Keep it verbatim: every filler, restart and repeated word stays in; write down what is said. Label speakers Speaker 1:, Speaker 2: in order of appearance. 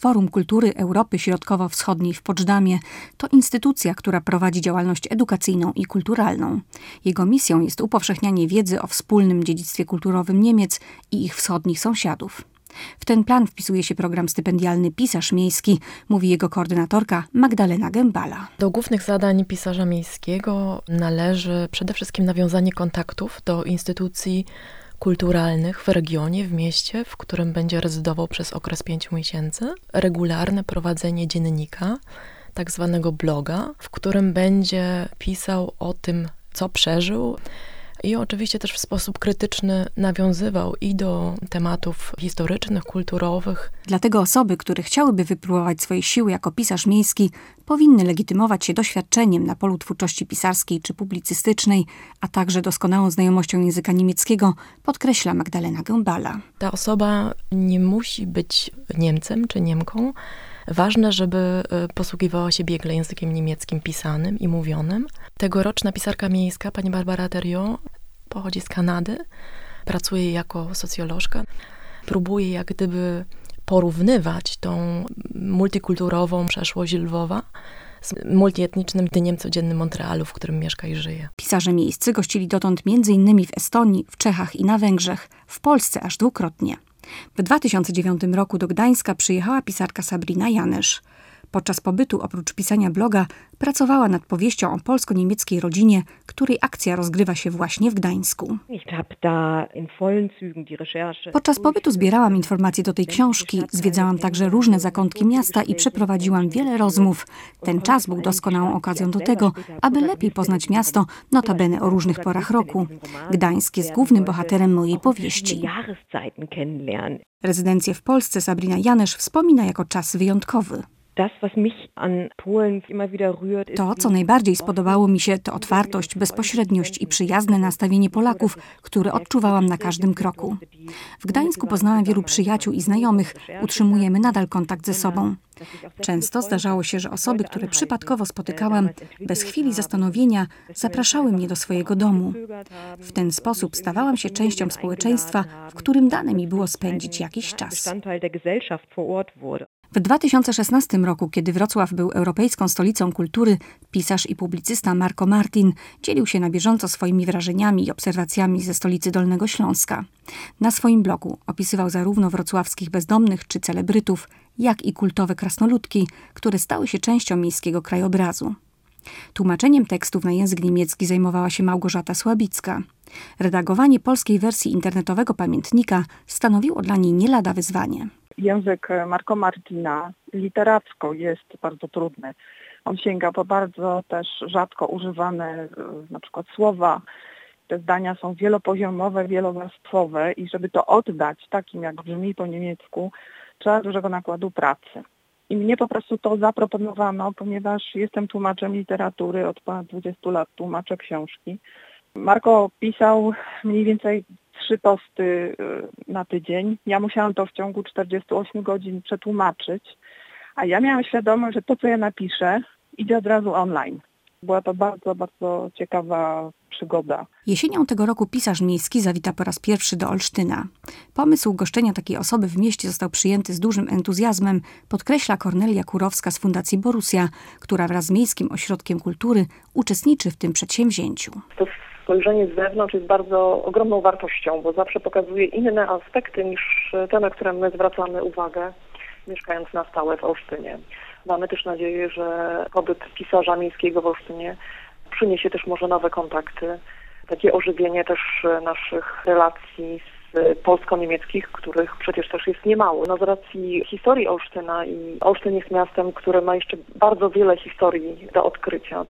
Speaker 1: Forum Kultury Europy Środkowo-Wschodniej w Poczdamie to instytucja, która prowadzi działalność edukacyjną i kulturalną. Jego misją jest upowszechnianie wiedzy o wspólnym dziedzictwie kulturowym Niemiec i ich wschodnich sąsiadów. W ten plan wpisuje się program stypendialny Pisarz Miejski, mówi jego koordynatorka Magdalena Gębala.
Speaker 2: Do głównych zadań pisarza miejskiego należy przede wszystkim nawiązanie kontaktów do instytucji kulturalnych w regionie, w mieście, w którym będzie rezydował przez okres pięciu miesięcy, regularne prowadzenie dziennika, tak zwanego bloga, w którym będzie pisał o tym, co przeżył, i oczywiście też w sposób krytyczny nawiązywał i do tematów historycznych, kulturowych.
Speaker 1: Dlatego osoby, które chciałyby wypróbować swoje siły jako pisarz miejski, powinny legitymować się doświadczeniem na polu twórczości pisarskiej czy publicystycznej, a także doskonałą znajomością języka niemieckiego, podkreśla Magdalena Gębala.
Speaker 2: Ta osoba nie musi być Niemcem czy Niemką. Ważne, żeby posługiwała się biegle językiem niemieckim pisanym i mówionym. Tegoroczna pisarka miejska, pani Barbara Theriault, pochodzi z Kanady, pracuje jako socjolożka. Próbuje jak gdyby porównywać tą multikulturową przeszłość Lwowa z multietnicznym dniem codziennym Montrealu, w którym mieszka i żyje.
Speaker 1: Pisarze miejscy gościli dotąd między innymi w Estonii, w Czechach i na Węgrzech, w Polsce aż dwukrotnie. W dwa tysiące dziewiątym roku do Gdańska przyjechała pisarka Sabrina Janesz. Podczas pobytu, oprócz pisania bloga, pracowała nad powieścią o polsko-niemieckiej rodzinie, której akcja rozgrywa się właśnie w Gdańsku. Podczas pobytu zbierałam informacje do tej książki, zwiedzałam także różne zakątki miasta i przeprowadziłam wiele rozmów. Ten czas był doskonałą okazją do tego, aby lepiej poznać miasto, notabene o różnych porach roku. Gdańsk jest głównym bohaterem mojej powieści. Rezydencję w Polsce Sabrina Janesz wspomina jako czas wyjątkowy. To, co najbardziej spodobało mi się, to otwartość, bezpośredniość i przyjazne nastawienie Polaków, które odczuwałam na każdym kroku. W Gdańsku poznałam wielu przyjaciół i znajomych, utrzymujemy nadal kontakt ze sobą. Często zdarzało się, że osoby, które przypadkowo spotykałam, bez chwili zastanowienia zapraszały mnie do swojego domu. W ten sposób stawałam się częścią społeczeństwa, w którym dane mi było spędzić jakiś czas. W dwa tysiące szesnastym roku, kiedy Wrocław był europejską stolicą kultury, pisarz i publicysta Marco Martin dzielił się na bieżąco swoimi wrażeniami i obserwacjami ze stolicy Dolnego Śląska. Na swoim blogu opisywał zarówno wrocławskich bezdomnych czy celebrytów, jak i kultowe krasnoludki, które stały się częścią miejskiego krajobrazu. Tłumaczeniem tekstów na język niemiecki zajmowała się Małgorzata Słabicka. Redagowanie polskiej wersji internetowego pamiętnika stanowiło dla niej nie lada wyzwanie.
Speaker 3: Język Marco Martina literacko jest bardzo trudny. On sięga po bardzo też rzadko używane na przykład słowa. Te zdania są wielopoziomowe, wielowarstwowe i żeby to oddać takim, jak brzmi po niemiecku, trzeba dużego nakładu pracy. I mnie po prostu to zaproponowano, ponieważ jestem tłumaczem literatury, od ponad dwudziestu lat tłumaczę książki. Marco pisał mniej więcej trzy tosty na tydzień. Ja musiałam to w ciągu czterdziestu ośmiu godzin przetłumaczyć, a ja miałam świadomość, że to, co ja napiszę, idzie od razu online. Była to bardzo, bardzo ciekawa przygoda.
Speaker 1: Jesienią tego roku pisarz miejski zawita po raz pierwszy do Olsztyna. Pomysł goszczenia takiej osoby w mieście został przyjęty z dużym entuzjazmem, podkreśla Kornelia Kurowska z Fundacji Borussia, która wraz z Miejskim Ośrodkiem Kultury uczestniczy w tym przedsięwzięciu.
Speaker 4: To spojrzenie z zewnątrz jest bardzo ogromną wartością, bo zawsze pokazuje inne aspekty niż te, na które my zwracamy uwagę, mieszkając na stałe w Olsztynie. Mamy też nadzieję, że pobyt pisarza miejskiego w Olsztynie przyniesie też może nowe kontakty, takie ożywienie też naszych relacji z polsko-niemieckich, których przecież też jest niemało. No z racji historii Olsztyna i Olsztyn jest miastem, które ma jeszcze bardzo wiele historii do odkrycia.